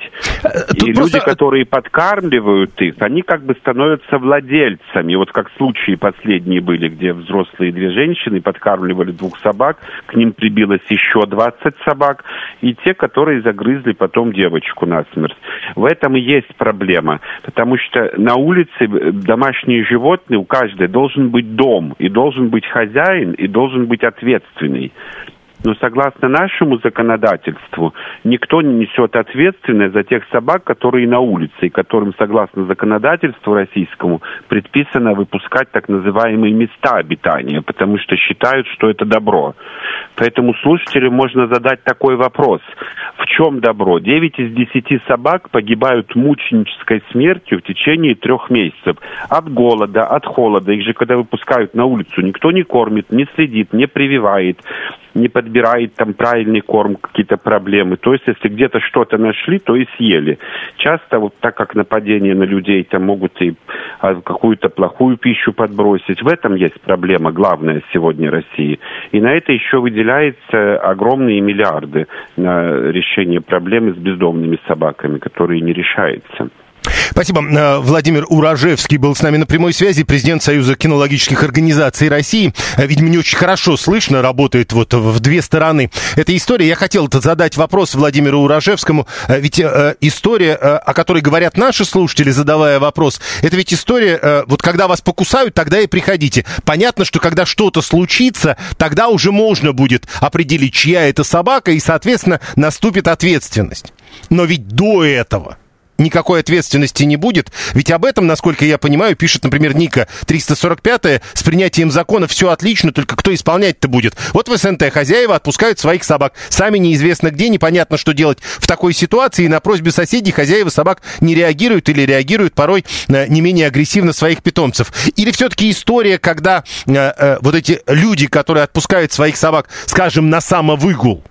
[SPEAKER 11] И
[SPEAKER 2] просто...
[SPEAKER 11] люди, которые подкармливают их, они как бы становятся владельцами. Вот как случаи последние были, где взрослые 2 женщины подкармливали 2 собак, к ним прибилось еще 20 собак, и те, которые загрызли потом девочку насмерть. В этом и есть проблема, потому что на улице домашние животные, у каждой должен быть дом, и должен быть хозяин, и должен быть ответственный. Но согласно нашему законодательству, никто не несет ответственность за тех собак, которые на улице, и которым, согласно законодательству российскому, предписано выпускать так называемые места обитания, потому что считают, что это добро. Поэтому слушателю можно задать такой вопрос. В чем добро? 9 из 10 собак погибают мученической смертью в течение 3 месяцев. От голода, от холода. Их же, когда выпускают на улицу, никто не кормит, не следит, не прививает, не подбирает там правильный корм, какие-то проблемы. То есть, если где-то что-то нашли, то и съели. Часто, вот так как нападения на людей, там могут и какую-то плохую пищу подбросить. В этом есть проблема главная сегодня России. И на это еще выделяются огромные миллиарды на решение проблемы с бездомными собаками, которые не решаются.
[SPEAKER 2] Спасибо. Владимир Уражевский был с нами на прямой связи, президент Союза кинологических организаций России. Видимо, не очень хорошо слышно, работает вот в 2 стороны эта история. Я хотел задать вопрос Владимиру Уражевскому. Ведь история, о которой говорят наши слушатели, задавая вопрос, это ведь история, вот когда вас покусают, тогда и приходите. Понятно, что когда что-то случится, тогда уже можно будет определить, чья это собака, и, соответственно, наступит ответственность. Но ведь до этого никакой ответственности не будет. Ведь об этом, насколько я понимаю, пишет, например, Ника 345-я, с принятием закона все отлично, только кто исполнять-то будет? Вот в СНТ хозяева отпускают своих собак. Сами неизвестно где, непонятно, что делать в такой ситуации. И на просьбе соседей хозяева собак не реагируют или реагируют порой не менее агрессивно своих питомцев. Или все-таки история, когда вот эти люди, которые отпускают своих собак, скажем, на самовыгул,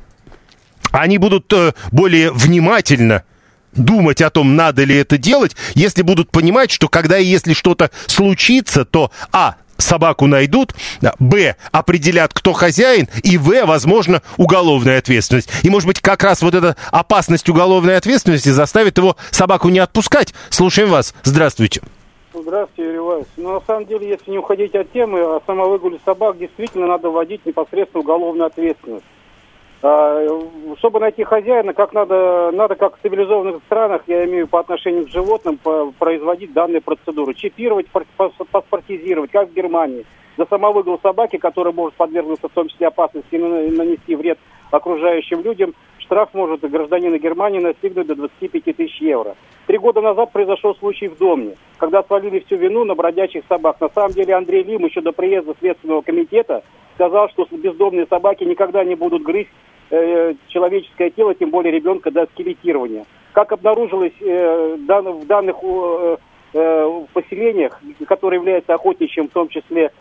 [SPEAKER 2] они будут более внимательно думать о том, надо ли это делать, если будут понимать, что когда и если что-то случится, то собаку найдут, б, определят, кто хозяин, и в, возможно, уголовная ответственность. И, может быть, как раз вот эта опасность уголовной ответственности заставит его собаку не отпускать. Слушаем вас. Здравствуйте.
[SPEAKER 5] Здравствуйте, Юрий Иванович. Но на самом деле, если не уходить от темы, о самовыгуле собак действительно надо вводить непосредственно уголовную ответственность. Чтобы найти хозяина, как надо как в цивилизованных странах, я имею по отношению к животным, производить данные процедуры. Чипировать, паспортизировать, как в Германии. За самовыгул собаки, который может подвергнуться в том числе опасности и нанести вред окружающим людям, штраф может гражданина Германии настигнуть до 25 тысяч евро. 3 года назад произошел случай в Домне, когда свалили всю вину на бродячих собак. На самом деле Андрей Лим еще до приезда Следственного комитета сказал, что бездомные собаки никогда не будут грызть человеческое тело, тем более ребенка, до скелетирования. Как обнаружилось в данных поселениях, которые являются охотничьим, в том числе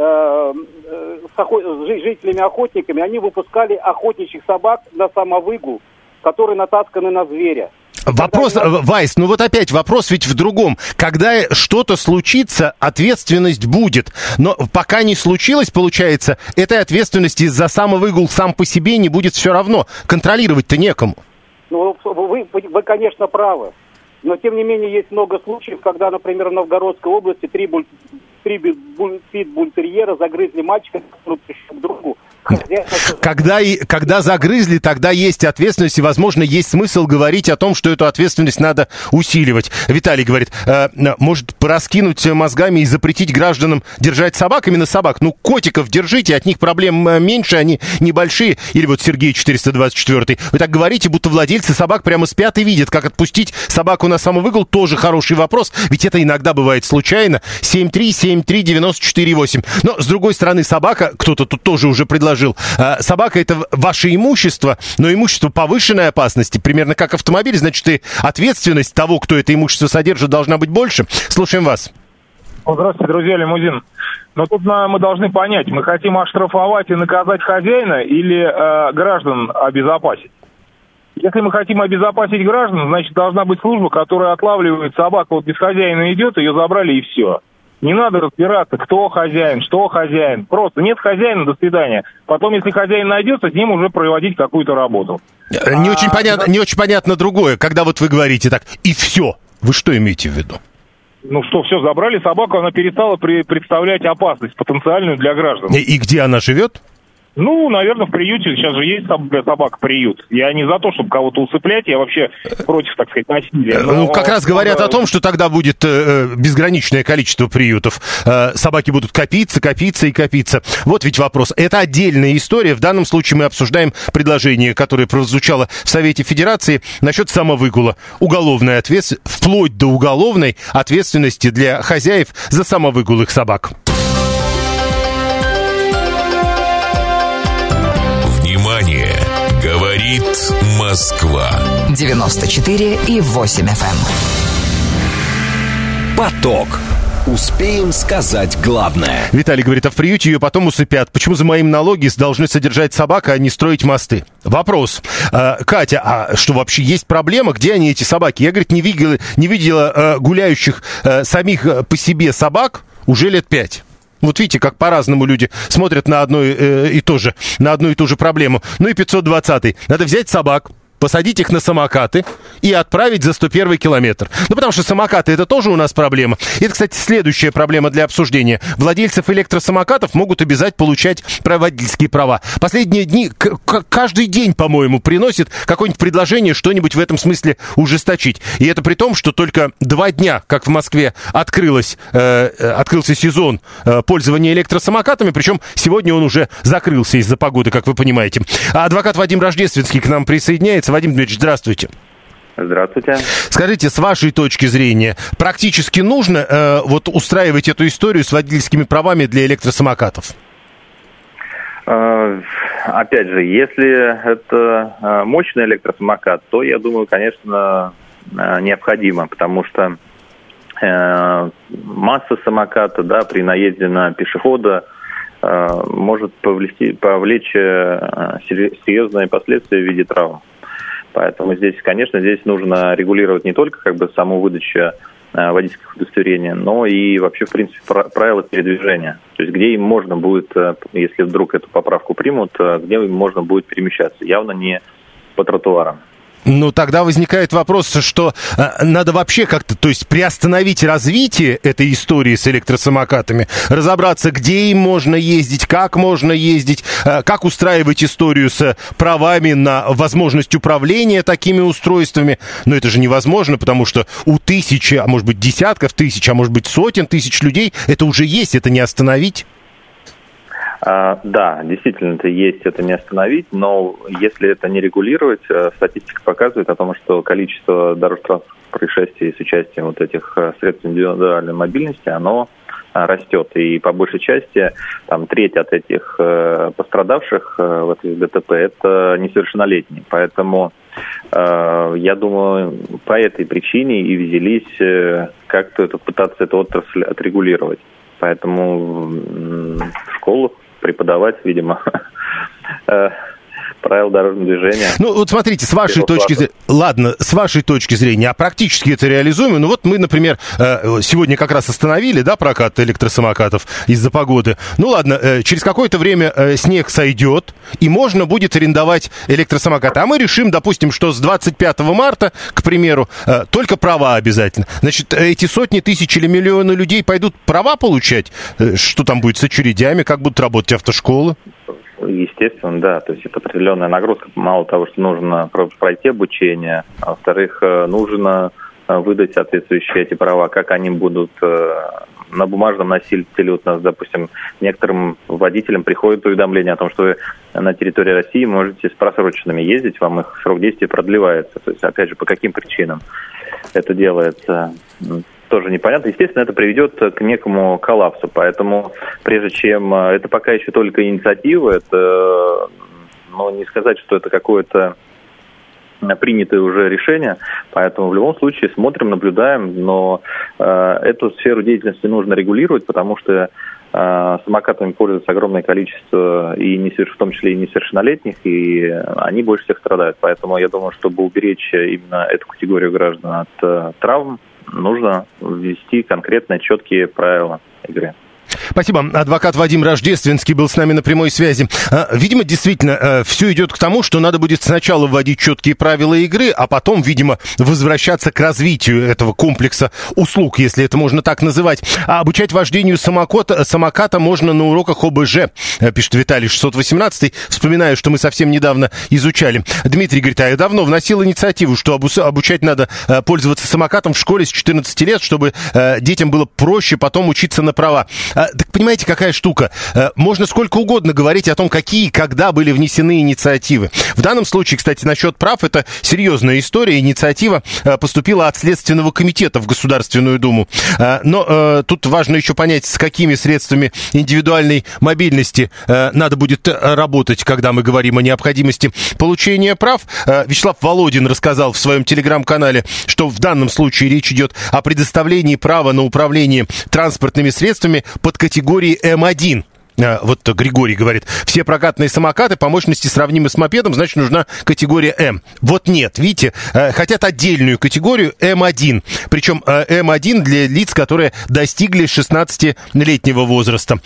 [SPEAKER 5] с жителями-охотниками, они выпускали охотничьих собак на самовыгул, которые натасканы на зверя.
[SPEAKER 2] Вопрос, Вайс, ну вот опять вопрос ведь в другом. Когда что-то случится, ответственность будет. Но пока не случилось, получается, этой ответственности за самовыгул сам по себе не будет все равно. Контролировать-то некому.
[SPEAKER 5] Ну, вы, конечно, правы. Но, тем не менее, есть много случаев, когда, например, в Новгородской области 3 питбуль-терьера загрызли мальчика, который пришел к другу.
[SPEAKER 2] Когда загрызли, тогда есть ответственность, и, возможно, есть смысл говорить о том, что эту ответственность надо усиливать. Виталий говорит, может, пораскинуть мозгами и запретить гражданам держать собак, именно собак. Ну, котиков держите, от них проблем меньше, они небольшие. Или вот Сергей 424. Вы так говорите, будто владельцы собак прямо спят и видят, как отпустить собаку на самовыгул. Тоже хороший вопрос, ведь это иногда бывает случайно. 7373948. Но, с другой стороны, собака, кто-то тут тоже уже предложил, собака — это ваше имущество, но имущество повышенной опасности, примерно как автомобиль, значит, и ответственность того, кто это имущество содержит, должна быть больше. Слушаем вас.
[SPEAKER 12] Здравствуйте, друзья, Лимузин. Но тут мы должны понять, мы хотим оштрафовать и наказать хозяина или граждан обезопасить? Если мы хотим обезопасить граждан, значит, должна быть служба, которая отлавливает собаку, вот без хозяина идет, ее забрали и все. Не надо разбираться, кто хозяин, что хозяин. Просто нет хозяина, до свидания. Потом, если хозяин найдется, с ним уже проводить какую-то работу.
[SPEAKER 2] Не очень понятно другое, когда вот вы говорите так, и все. Вы что имеете в виду?
[SPEAKER 12] Ну что, все, забрали собаку, она перестала представлять опасность потенциальную для граждан.
[SPEAKER 2] И где она живет?
[SPEAKER 12] Ну, наверное, в приюте. Сейчас же есть собака-приют. Я не за то, чтобы кого-то усыплять, я вообще против, так сказать, насилия.
[SPEAKER 2] Ну, как раз говорят о том, что тогда будет безграничное количество приютов. Собаки будут копиться. Вот ведь вопрос. Это отдельная история. В данном случае мы обсуждаем предложение, которое прозвучало в Совете Федерации насчет самовыгула. Уголовная ответственность, вплоть до уголовной ответственности для хозяев за самовыгул их собак.
[SPEAKER 3] Внимание! Говорит Москва.
[SPEAKER 13] 94,8 FM.
[SPEAKER 1] Поток. Успеем сказать главное.
[SPEAKER 2] Виталий говорит, а в приюте ее потом усыпят. Почему за мои налоги должны содержать собак, а не строить мосты? Вопрос. Катя, а что вообще есть проблема? Где они, эти собаки? Я, говорит, не видела гуляющих самих по себе собак уже лет 5. Вот видите, как по-разному люди смотрят на одну и ту же проблему. Ну и 520-й. Надо взять собак, посадить их на самокаты и отправить за 101-й километр. Ну, потому что самокаты — это тоже у нас проблема. И это, кстати, следующая проблема для обсуждения. Владельцев электросамокатов могут обязать получать водительские права. Последние дни, каждый день, по-моему, приносит какое-нибудь предложение что-нибудь в этом смысле ужесточить. И это при том, что только 2 дня, как в Москве, открылся сезон пользования электросамокатами, причем сегодня он уже закрылся из-за погоды, как вы понимаете. А адвокат Вадим Рождественский к нам присоединяется. Вадим Дмитриевич, здравствуйте.
[SPEAKER 14] Здравствуйте.
[SPEAKER 2] Скажите, с вашей точки зрения, практически нужно устраивать эту историю с водительскими правами для электросамокатов?
[SPEAKER 14] Опять же, если это мощный электросамокат, то, я думаю, конечно, необходимо, потому что масса самоката, при наезде на пешехода может повлечь серьезные последствия в виде травм. Поэтому здесь, конечно, нужно регулировать не только саму выдачу водительских удостоверений, но и вообще, в принципе, правила передвижения. То есть где им можно будет, если вдруг эту поправку примут, где им можно будет перемещаться. Явно не по тротуарам.
[SPEAKER 2] Ну, тогда возникает вопрос, что надо вообще как-то, то есть приостановить развитие этой истории с электросамокатами, разобраться, где им можно ездить, как устраивать историю с правами на возможность управления такими устройствами. Но это же невозможно, потому что у тысячи, а может быть десятков тысяч, а может быть сотен тысяч людей это уже есть, это не остановить.
[SPEAKER 14] Да, действительно, это есть, это не остановить, но если это не регулировать, статистика показывает о том, что количество дорожно-транспортных происшествий с участием вот этих средств индивидуальной мобильности, оно растет. И по большей части, треть от этих пострадавших в этих ДТП – это несовершеннолетние. Поэтому, я думаю, по этой причине и взялись как-то пытаться эту отрасль отрегулировать. Поэтому в школах преподавать, видимо, правил дорожного движения.
[SPEAKER 2] Ну, вот смотрите, с вашей точки зрения, а практически это реализуемо. Ну, вот мы, например, сегодня как раз остановили, прокат электросамокатов из-за погоды. Ну, ладно, через какое-то время снег сойдет, и можно будет арендовать электросамокаты. А мы решим, допустим, что с 25 марта, к примеру, только права обязательно. Значит, эти сотни тысяч или миллионы людей пойдут права получать? Что там будет с очередями? Как будут работать автошколы?
[SPEAKER 14] Естественно, да. То есть это определенная нагрузка. Мало того, что нужно пройти обучение, а во-вторых, нужно выдать соответствующие эти права. Как они будут на бумажном носителе? Вот у нас, допустим, некоторым водителям приходит уведомление о том, что вы на территории России можете с просроченными ездить, вам их срок действия продлевается. То есть, опять же, по каким причинам это делается, тоже непонятно. Естественно, это приведет к некому коллапсу. Поэтому, прежде чем... Это пока еще только инициатива, это, не сказать, что это какое-то принятое уже решение. Поэтому в любом случае смотрим, наблюдаем. Но эту сферу деятельности нужно регулировать, потому что самокатами пользуется огромное количество, в том числе и несовершеннолетних, и они больше всех страдают. Поэтому я думаю, чтобы уберечь именно эту категорию граждан от травм, нужно ввести конкретные четкие правила. игры.
[SPEAKER 2] Спасибо. Адвокат Вадим Рождественский был с нами на прямой связи. Видимо, действительно, все идет к тому, что надо будет сначала вводить четкие правила игры, а потом, видимо, возвращаться к развитию этого комплекса услуг, если это можно так называть. А обучать вождению самоката можно на уроках ОБЖ, пишет Виталий 618. Вспоминаю, что мы совсем недавно изучали. Дмитрий говорит, я давно вносил инициативу, что обучать надо пользоваться самокатом в школе с 14 лет, чтобы детям было проще потом учиться на права. Так понимаете, какая штука? Можно сколько угодно говорить о том, какие и когда были внесены инициативы. В данном случае, кстати, насчет прав, это серьезная история. Инициатива поступила от Следственного комитета в Государственную Думу. Но тут важно еще понять, с какими средствами индивидуальной мобильности надо будет работать, когда мы говорим о необходимости получения прав. Вячеслав Володин рассказал в своем телеграм-канале, что в данном случае речь идет о предоставлении права на управление транспортными средствами под категорией М1. Вот Григорий говорит, все прокатные самокаты по мощности сравнимы с мопедом, значит, нужна категория М. Вот нет, видите, хотят отдельную категорию М1. Причем М1 для лиц, которые достигли 16-летнего возраста.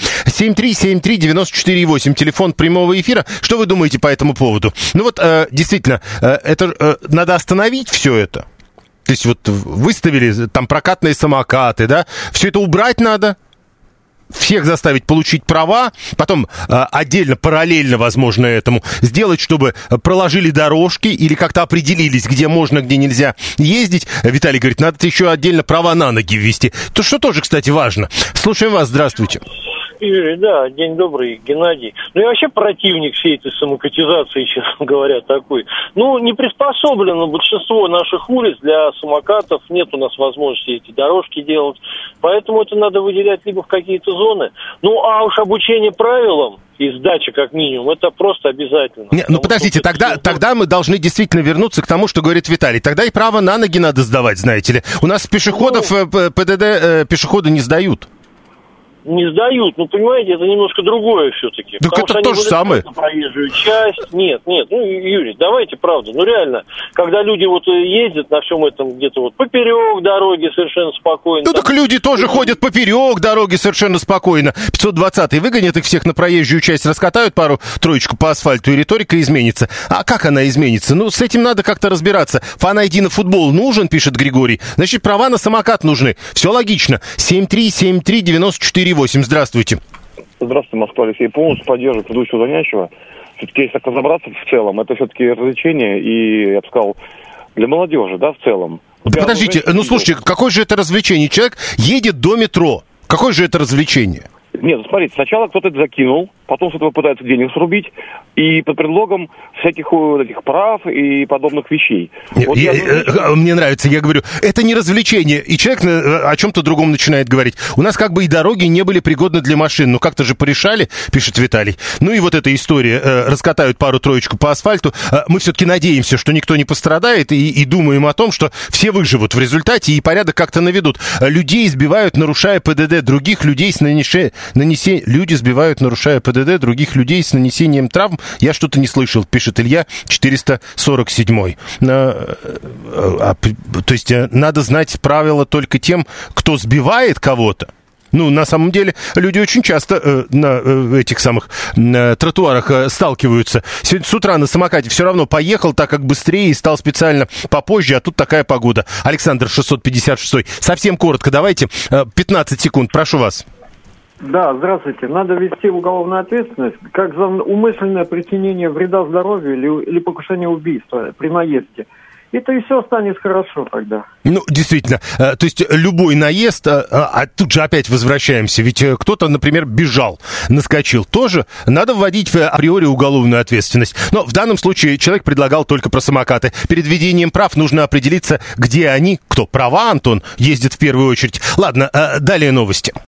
[SPEAKER 2] 7373948, телефон прямого эфира. Что вы думаете по этому поводу? Ну вот, действительно, это надо остановить все это. То есть вот выставили там прокатные самокаты, да, все это убрать надо. Всех заставить получить права, потом отдельно, параллельно, возможно, этому сделать, чтобы проложили дорожки или как-то определились, где можно, где нельзя ездить. Виталий говорит, надо еще отдельно права на ноги ввести. То, что тоже, кстати, важно. Слушаем вас, здравствуйте.
[SPEAKER 13] Юрий, да, день добрый, Геннадий. Ну, я вообще противник всей этой самокатизации, честно говоря, такой. Ну, не приспособлено большинство наших улиц для самокатов, нет у нас возможности эти дорожки делать, поэтому это надо выделять либо в какие-то зоны. Ну, а уж обучение правилам и сдача, как минимум, это просто обязательно.
[SPEAKER 2] Не, ну, подождите, тогда мы должны действительно вернуться к тому, что говорит Виталий. Тогда и право на ноги надо сдавать, знаете ли. У нас пешеходов ПДД пешеходы не сдают.
[SPEAKER 13] Не сдают, ну, понимаете, это немножко другое все-таки.
[SPEAKER 2] Так это то же самое.
[SPEAKER 13] На проезжую часть. Нет, ну, Юрий, давайте правду. Ну, реально, когда люди вот ездят на всем этом где-то вот поперек дороги совершенно спокойно.
[SPEAKER 2] Ну, так люди тоже ходят поперек дороги совершенно спокойно. 520-й выгонят их всех на проезжую часть, раскатают пару-троечку по асфальту, и риторика изменится. А как она изменится? Ну, с этим надо как-то разбираться. Фан-айди на футбол нужен, пишет Григорий. Значит, права на самокат нужны. Все логично. 7373948. Здравствуйте.
[SPEAKER 15] Здравствуйте, Москва, Алексей. Полностью поддерживаю предыдущего звонящего. Все-таки, если так разобраться в целом, это все-таки развлечение и, я бы сказал, для молодежи, да, в целом.
[SPEAKER 2] Подождите, ну слушайте, какое же это развлечение? Человек едет до метро. Какое же это развлечение?
[SPEAKER 15] Нет, смотрите, сначала кто-то это закинул, потом с этого пытаются денег срубить, и под предлогом всяких этих прав и подобных вещей.
[SPEAKER 2] Мне нравится, я говорю, это не развлечение, и человек о чем-то другом начинает говорить. У нас как бы и дороги не были пригодны для машин, но как-то же порешали, пишет Виталий. Ну и вот эта история, раскатают пару-троечку по асфальту. Мы все-таки надеемся, что никто не пострадает, и думаем о том, что все выживут в результате, и порядок как-то наведут. Людей избивают, нарушая ПДД, других людей с люди сбивают, нарушая ПДД, других людей с нанесением травм. Я что-то не слышал, пишет Илья, 447-й. То есть надо знать правила только тем, кто сбивает кого-то. Ну, на самом деле, люди очень часто на этих самых тротуарах сталкиваются. Сегодня с утра на самокате все равно поехал, так как быстрее, и стал специально попозже, а тут такая погода. Александр 656-й. Совсем коротко, давайте, 15 секунд, прошу вас.
[SPEAKER 16] Да, здравствуйте. Надо ввести уголовную ответственность как за умышленное причинение вреда здоровью или покушение убийства при наезде. Это и все станет хорошо тогда.
[SPEAKER 2] Ну, действительно, то есть любой наезд, а тут же опять возвращаемся, ведь кто-то, например, бежал, наскочил, тоже надо вводить априори уголовную ответственность. Но в данном случае человек предлагал только про самокаты. Перед введением прав нужно определиться, где они, кто права, Антон, ездит в первую очередь. Ладно, далее новости.